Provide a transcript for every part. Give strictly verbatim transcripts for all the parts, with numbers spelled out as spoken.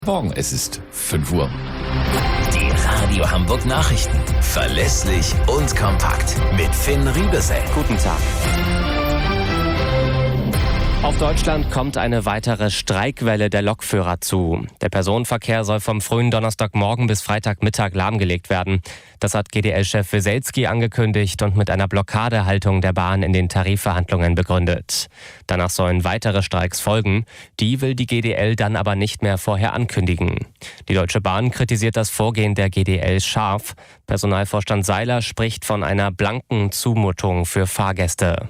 Morgen, es ist fünf Uhr. Die Radio Hamburg Nachrichten. Verlässlich und kompakt. Mit Finn Riebesell. Guten Tag. Auf Deutschland kommt eine weitere Streikwelle der Lokführer zu. Der Personenverkehr soll vom frühen Donnerstagmorgen bis Freitagmittag lahmgelegt werden. Das hat G D L-Chef Weselski angekündigt und mit einer Blockadehaltung der Bahn in den Tarifverhandlungen begründet. Danach sollen weitere Streiks folgen. Die will die G D L dann aber nicht mehr vorher ankündigen. Die Deutsche Bahn kritisiert das Vorgehen der G D L scharf. Personalvorstand Seiler spricht von einer blanken Zumutung für Fahrgäste.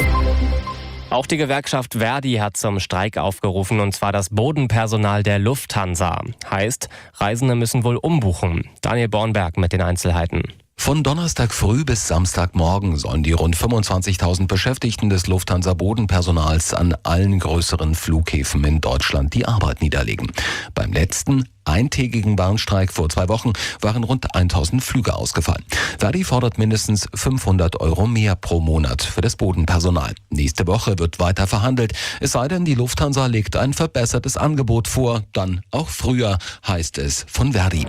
Auch die Gewerkschaft ver.di hat zum Streik aufgerufen, und zwar das Bodenpersonal der Lufthansa. Heißt, Reisende müssen wohl umbuchen. Daniel Bornberg mit den Einzelheiten. Von Donnerstag früh bis Samstagmorgen sollen die rund fünfundzwanzigtausend Beschäftigten des Lufthansa-Bodenpersonals an allen größeren Flughäfen in Deutschland die Arbeit niederlegen. Beim letzten eintägigen Warnstreik vor zwei Wochen waren rund tausend Flüge ausgefallen. ver.di fordert mindestens fünfhundert Euro mehr pro Monat für das Bodenpersonal. Nächste Woche wird weiter verhandelt, es sei denn, die Lufthansa legt ein verbessertes Angebot vor, dann auch früher, heißt es von ver.di.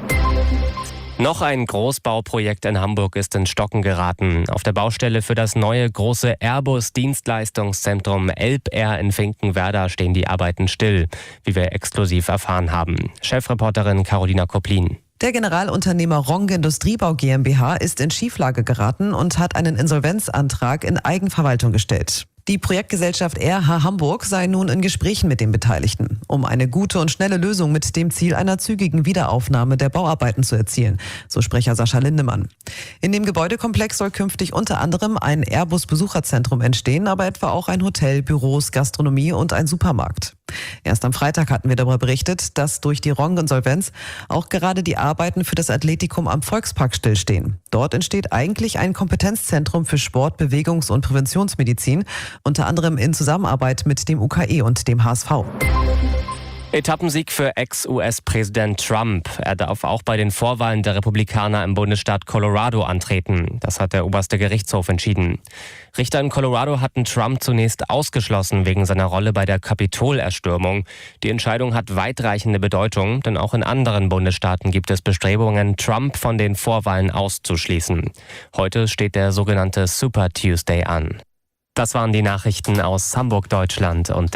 Noch ein Großbauprojekt in Hamburg ist ins Stocken geraten. Auf der Baustelle für das neue große Airbus-Dienstleistungszentrum Elbair in Finkenwerder stehen die Arbeiten still, wie wir exklusiv erfahren haben. Chefreporterin Carolina Koplin. Der Generalunternehmer Rong Industriebau GmbH ist in Schieflage geraten und hat einen Insolvenzantrag in Eigenverwaltung gestellt. Die Projektgesellschaft R H Hamburg sei nun in Gesprächen mit den Beteiligten, um eine gute und schnelle Lösung mit dem Ziel einer zügigen Wiederaufnahme der Bauarbeiten zu erzielen, so Sprecher Sascha Lindemann. In dem Gebäudekomplex soll künftig unter anderem ein Airbus-Besucherzentrum entstehen, aber etwa auch ein Hotel, Büros, Gastronomie und ein Supermarkt. Erst am Freitag hatten wir darüber berichtet, dass durch die Rong-Insolvenz auch gerade die Arbeiten für das Athletikum am Volkspark stillstehen. Dort entsteht eigentlich ein Kompetenzzentrum für Sport-, Bewegungs- und Präventionsmedizin, unter anderem in Zusammenarbeit mit dem U K E und dem H S V. Etappensieg für Ex-U S-Präsident Trump. Er darf auch bei den Vorwahlen der Republikaner im Bundesstaat Colorado antreten. Das hat der oberste Gerichtshof entschieden. Richter in Colorado hatten Trump zunächst ausgeschlossen wegen seiner Rolle bei der Kapitolerstürmung. Die Entscheidung hat weitreichende Bedeutung, denn auch in anderen Bundesstaaten gibt es Bestrebungen, Trump von den Vorwahlen auszuschließen. Heute steht der sogenannte Super Tuesday an. Das waren die Nachrichten aus Hamburg, Deutschland und